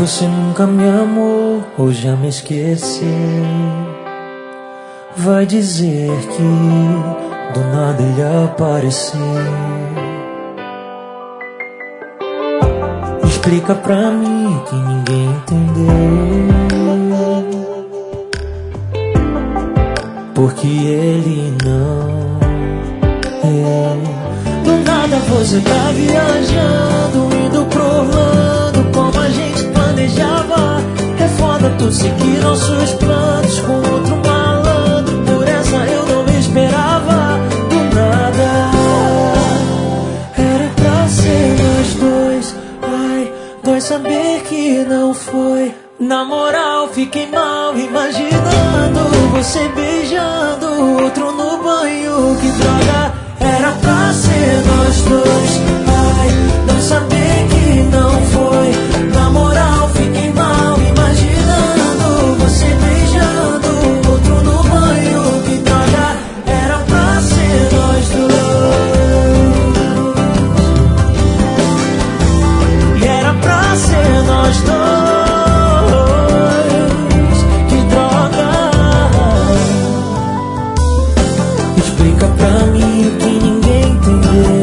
Você nunca me amou ou já me esqueceu. Vai dizer que do nada ele apareceu. Explica pra mim que ninguém entendeu. Porque ele não é. Do nada você tá viajando, indo pro Orlando, como a gente planejava. É foda tu seguir nossos planos com outro malandro. Por essa eu não me esperava. Do nada era pra ser nós dois. Ai, dói saber que não foi. Na moral, fiquei mal imaginando você beijando outro no banho. Que droga, era pra ser nós dois. Ai, dói saber que não foi. Na moral, fiquei mal imaginando você beijando outro no banho. Que droga, era pra ser nós dois. E era pra ser nós dois. Explica pra mim que ninguém entendeu.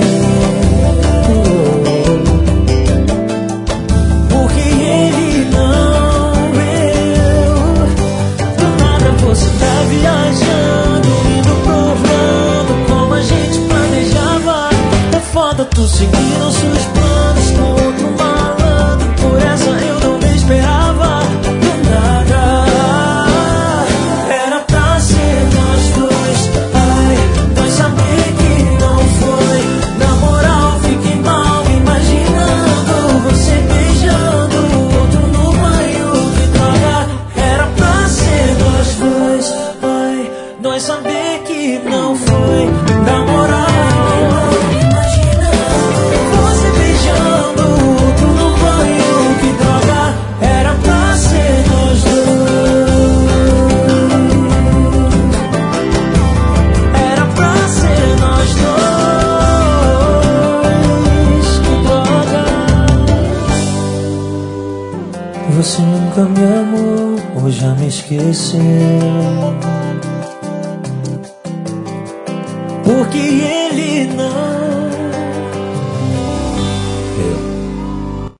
Porque ele não eu. Do nada você tá viajando, indo pro Orlando, como a gente planejava. É foda tu seguir nossos planos com outro malandro. Por essa eu não me esperava. Do nada era pra ser nós dois. Ai, saber que não foi. Na moral, fiquei mal imaginando você beijando outro no banho. Que droga, era pra ser nós dois. Ai, nós saber que não foi. Na moral, imaginando você beijando outro no banho. Que droga, era pra ser nós dois. Era pra ser nós dois. Que droga. Você nunca me amou ou já me esqueceu. Porque